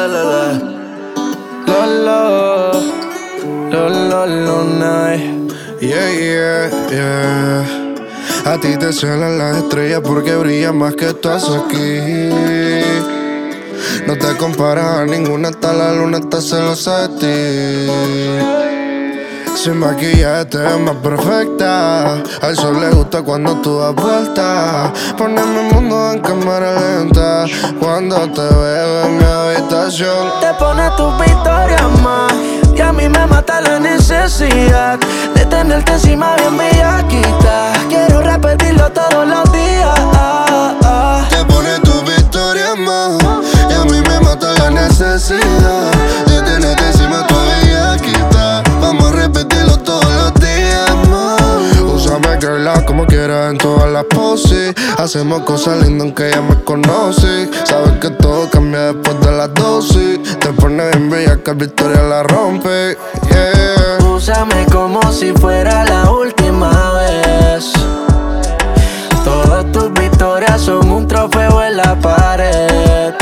Night. Yeah. A ti te celan las estrellas porque brillan más que tú haces aquí. No te comparas a ninguna, hasta la luna está celosa de ti. Sin maquillaje te ves más perfecta. Al sol le gusta cuando tú das vueltas. Poneme el mundo en cámara lenta cuando te veo en mi habitación. Te pones tus victorias más y a mí me mata la necesidad de tenerte encima bien bellaquita. Quiero repetirlo todos los días. Te pones tus victorias más y a mí me mata la necesidad de tenerte encima tu bellaquita. Vamos a repetirlo todos los días más. Úsame, girl, como quieras en todas las poses. Hacemos cosas lindas aunque ella me conoce. Sabes que todo cambia después de las dosis. Te pones bien bella que Victoria la rompe, yeah. Úsame como si fuera la última vez. Todas tus victorias son un trofeo en la pared.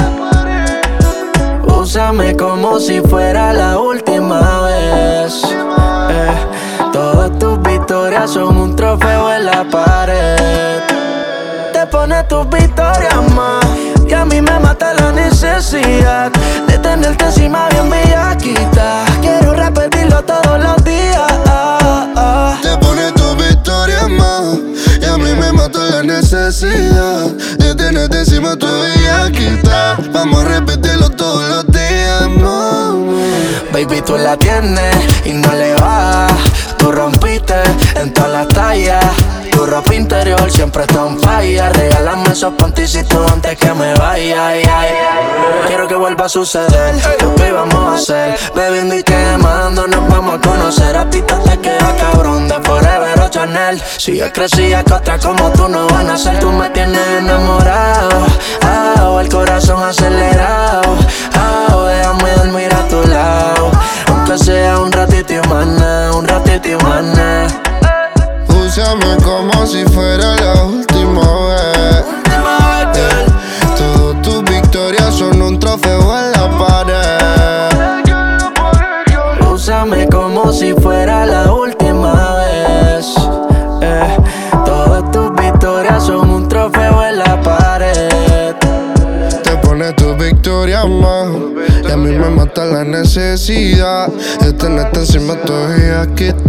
Úsame como si fuera la última vez. Todas tus victorias son un trofeo en la pared. Te pones tus victorias más y a mí me mata la necesidad de tenerte encima bien bellaquita. Quiero repetirlo todos los días. Te pones tus victorias más y a mí me mata la necesidad de tenerte encima tu bellaquita. Vamos a repetirlo todos los días, mami. Baby, tú la tienes y no le vas. Tú rompiste en todas las tallas. Tu ropa interior siempre está en falla. Regálame esos panticitos antes que me vaya. Quiero que vuelva a suceder lo que íbamos a hacer. Bebiendo y quemando nos vamos a conocer. A ti te queda cabrón de Forever o Chanel. Si yo crecía que otra como tú no van a ser. Tú me tienes enamorado, el corazón acelerado. Déjame dormir a tu lado, aunque sea un ratito y más nada, un ratito y más nada. Úsame como si fuera la última vez. Todas tus victorias son un trofeo en la pared. Úsame como si fuera la última vez. Todas tus victorias son un trofeo en la pared. Te pones tus victorias más y a mí me mata la necesidad de tenerte encima todavía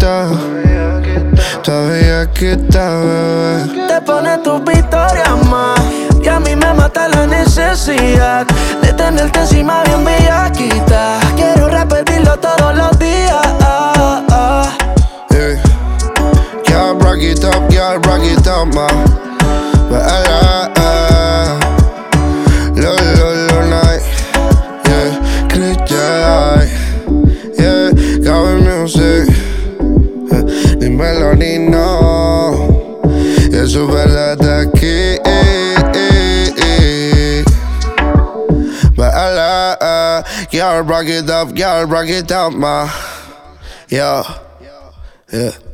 que está, bebé. Te pones tus victorias más y a mí me mata la necesidad de tenerte encima bien bellaquita. Quiero repetirlo todos los días. Yeah. Girl, rock it up, ma. Lo night. Yeah, Christian. Yeah, Gabby Music. Dímelo, Nino. Y eso es verdad de aquí. Girl, rock it up, ma. Yeah.